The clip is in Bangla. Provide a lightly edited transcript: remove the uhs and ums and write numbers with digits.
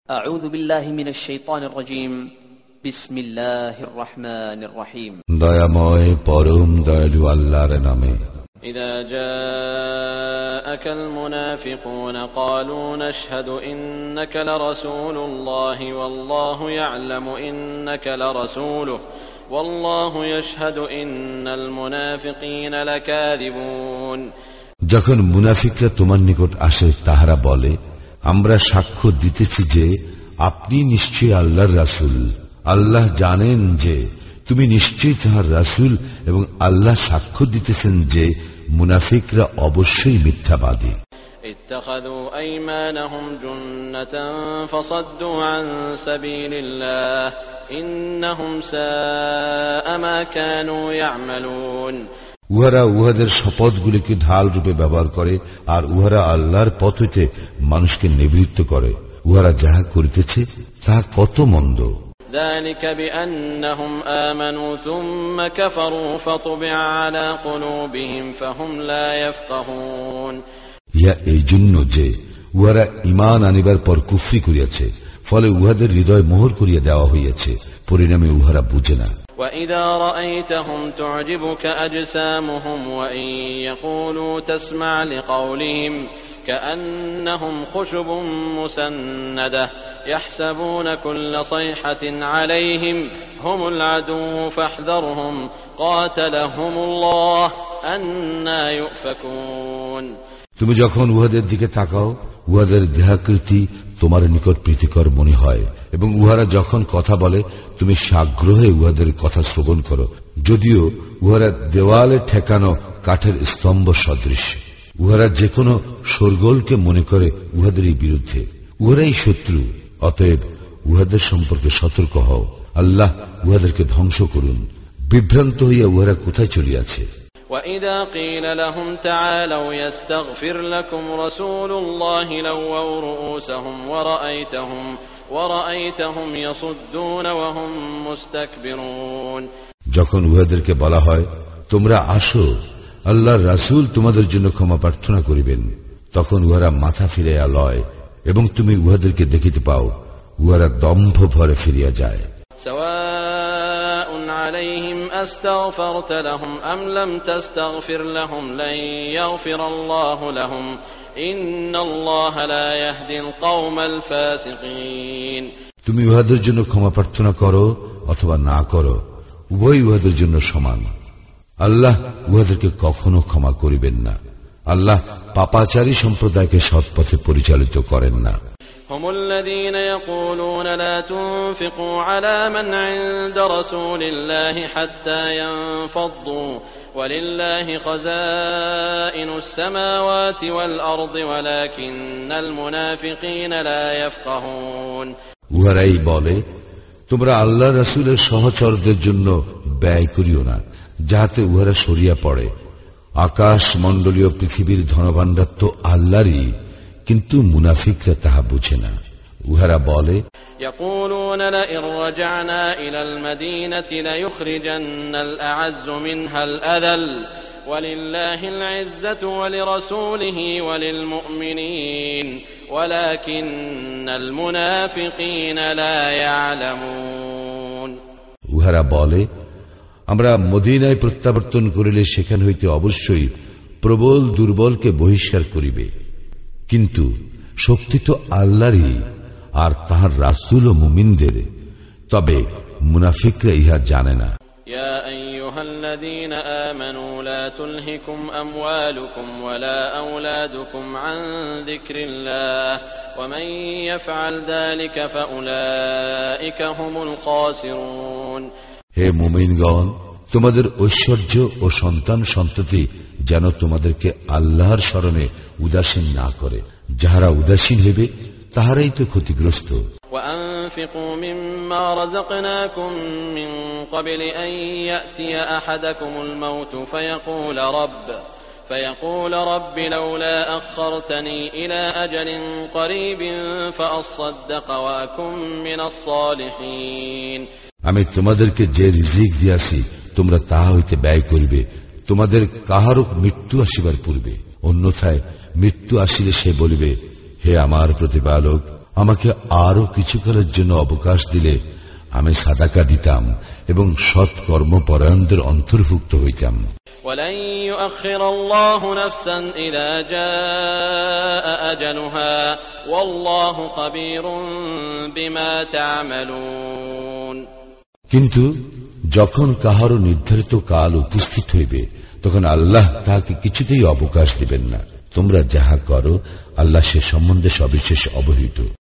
أعوذ بالله من الشيطان الرجيم بسم الله الرحمن الرحيم দয়াময় পরম দয়ালু আল্লাহর নামে। إذا جاءك المنافقون قالوا نشهد إنك لرسول الله والله يعلم إنك لرسوله والله يشهد إن المنافقين لكاذبون। যখন মুনাফিকরা তোমার নিকট আসে তাহারা বলে, আমরা সাক্ষ্য দিতেছি যে আপনি নিশ্চয়ই আল্লাহর রাসূল, আল্লাহ জানেন যে তুমি নিশ্চয়ই তাহার রাসূল, এবং আল্লাহ সাক্ষ্য দিতেছেন যে মুনাফিকরা অবশ্যই মিথ্যাবাদী। اتخذوا أيمانهم جنة فصدوا عن سبيل الله إنهم ساء ما كانوا يعملون। উহারা উহাদের শপথগুলিকে ঢাল রূপে ব্যবহার করে, আর উহারা আল্লাহর পথ হইতে মানুষকে নিবৃত্ত করে। উহারা যাহা করিতেছে তাহা কত মন্দ। ذلك بأنهم آمنوا ثم كفروا فطبع على قلوبهم فهم لا يفقهون। ইহা এই জন্য যে উহারা ঈমান আনিবার পর কুফরি করিয়াছে, ফলে উহাদের হৃদয় মোহর করিয়া দেওয়া হইয়াছে, পরিণামে উহারা বুঝে না। وَإِذَا رَأَيْتَهُمْ تُعْجِبُكَ أَجْسَامُهُمْ وَإِنْ يَقُولُوا تَسْمَعْ لِقَوْلِهِمْ كَأَنَّهُمْ خُشُبٌ مُّسَنَّدَةٌ يَحْسَبُونَ كُلَّ صَيْحَةٍ عَلَيْهِمْ هُمُ الْعَدُوُّ فَاحْذَرْهُمْ قَاتَلَهُمُ اللَّهُ أَنَّى يُؤْفَكُونَ। তুমি যখন উহাদের দিকে তাকাও, উহাদের দেহাকৃতি তোমার নিকট প্রীতিকর মনে হয়, এবং উহারা যখন কথা বলে তুমি সাগ্রহে উহাদের কথা শ্রবণ করো, যদিও উহারা দেওয়ালে ঠেকানো কাঠের স্তম্ভ সদৃশ। উহারা যে কোনো শোরগোলকে মনে করে উহাদেরই বিরুদ্ধে। উহারাই শত্রু, অতএব উহাদের সম্পর্কে সতর্ক হও। আল্লাহ উহাদেরকে ধ্বংস করুন। বিভ্রান্ত হইয়া উহারা কোথায় চলিয়াছে। وَإِذَا قِيلَ لَهُمْ تَعَالَوْا يَسْتَغْفِرْ لَكُمْ رَسُولُ اللَّهِ لَوَّوْا رُءُوسَهُمْ وَرَأَيْتَهُمْ يَصُدُّونَ وَهُمْ مُسْتَكْبِرُونَ। যখন উহাদেরকে বলা হয়, তোমরা আসো, আল্লাহর রাসূল তোমাদের জন্য ক্ষমা প্রার্থনা করিবেন, তখন উহারা মাথা ফিরাইয়া লয়, এবং তুমি উহাদেরকে দেখিতে পাও উহারা দম্ভ ভরে ফিরিয়া যায়। سواء عليهم أستغفرت لهم أم لم تستغفر لهم لن يغفر الله لهم إن الله لا يهدي القوم الفاسقين। তুমি উহাদের জন্য ক্ষমা প্রার্থনা করো অথবা না করো, উভয় উহাদের জন্য সমান। আল্লাহ উহাদেরকে কখনো ক্ষমা করিবেন না। আল্লাহ পাপাচারী সম্প্রদায়কে সৎপথে পরিচালিত করেন না। هم الذين يقولون لا تنفقوا على من عند رسول الله حتى ينفضوا ولله خزائن السماوات والأرض ولكن المنافقين لا يفقهون। উহারাই বলে, তোমরা আল্লাহ রাসূলের সহচরদের জন্য ব্যয় করিও না, যাহাতে উহারা সরিয়া পড়ে। আকাশ মণ্ডলীয় পৃথিবীর ধনভাণ্ডার তো আল্লাহরই, কিন্তু মুনাফিকরা তাহা বুঝে না। উহারা বলে, يقولون لئن رجعنا إلى المدينة ليخرجن الأعز منها الأذل ولله العزة ولرسوله وللمؤمنين ولكن المنافقين لا يعلمون। উহারা বলে, আমরা মদিনায় প্রত্যাবর্তন করিলে সেখান হইতে অবশ্যই প্রবল দুর্বলকে বহিষ্কার করিবে, কিন্তু শক্তি তো আল্লাহরই, আর তাহার রাসূল ও মুমিনদের, তবে মুনাফিকরা ইহা জানে না। ইয়া আইয়ুহাল্লাযীনা আমানু লা তুলহিকুম আমওয়ালুকুম ওয়ালা আওলাদুকুম আন যিকরিল্লাহ ওয়া মান ইয়াফআল যালিকা ফাউলাইকা হুমুল খাসিরুন। হে মুমিনগণ, তোমাদের ঐশ্বর্য ও সন্তান সন্ততি যেন তোমাদেরকে আল্লাহর স্মরণে উদাসীন না করে। যাহারা উদাসীন হইবে তাহারাই তো ক্ষতিগ্রস্ত। وأنفقوا مما رزقناكم من قبل أن يأتي أحدكم الموت فيقول رب لولا أخرتني إلى أجل قريب فأصدق وأكن من الصالحين। আমি তোমাদেরকে যে রিজিক দিয়াছি তোমরা তাহা হইতে ব্যয় করিবে, তোমাদের কাহারও মৃত্যু আসিবার পূর্বে। অন্যথায় মৃত্যু আসিলে সে বলিবে, হে আমার প্রতিপালক, আমাকে আরো কিছুকালের জন্য অবকাশ দিলে আমি সাদাকা দিতাম এবং সৎ কর্মপরায়ণদের অন্তর্ভুক্ত হইতাম। ولن يؤخر الله نفسا إذا جاء أجلها والله خبير بما تعملون। কিন্তু যখন কাহারও নির্ধারিত কাল উপস্থিত হইবে তখন আল্লাহ তাহাকে কিছুতেই অবকাশ দিবেন না। তোমরা যাহা করো আল্লাহ সে সম্বন্ধে সবিশেষ অবহিত।